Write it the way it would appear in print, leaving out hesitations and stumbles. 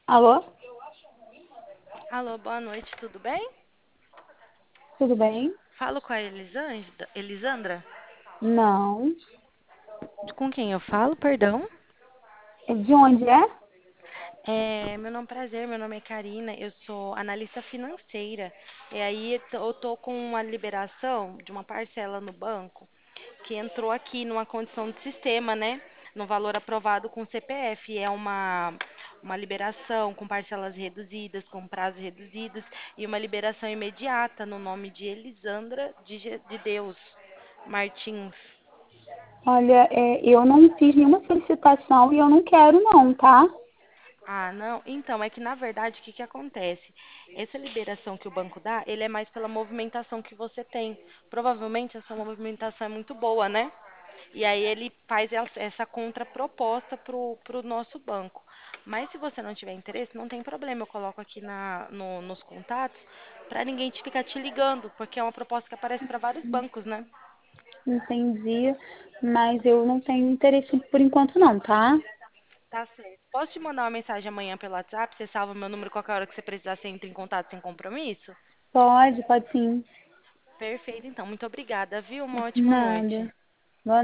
Alô? Alô, boa noite, tudo bem? Tudo bem? Falo com a Elisandra? Não. Com quem eu falo, perdão? De onde é? Meu nome é prazer, meu nome é Karina, eu sou analista financeira. E aí eu tô com uma liberação de uma parcela no banco que entrou aqui numa condição de sistema, né? No valor aprovado com CPF. É uma liberação com parcelas reduzidas, com prazos reduzidos e uma liberação imediata no nome de Elisandra de Deus Martins. Olha, eu não fiz nenhuma solicitação e eu não quero não, tá? Ah, não. Então, é que na verdade, o que que acontece? Essa liberação que o banco dá, ele é mais pela movimentação que você tem. Provavelmente a sua movimentação é muito boa, né? E aí ele faz essa contraproposta pro nosso banco. Mas se você não tiver interesse, não tem problema. Eu coloco aqui nos contatos para ninguém ficar te ligando, porque é uma proposta que aparece para vários bancos, né? Entendi, mas eu não tenho interesse por enquanto não, tá? Tá certo. Posso te mandar uma mensagem amanhã pelo WhatsApp? Você salva meu número qualquer hora que você precisar, você entra em contato sem compromisso? Pode sim. Perfeito, então. Muito obrigada, viu? Uma ótima Nada. noite.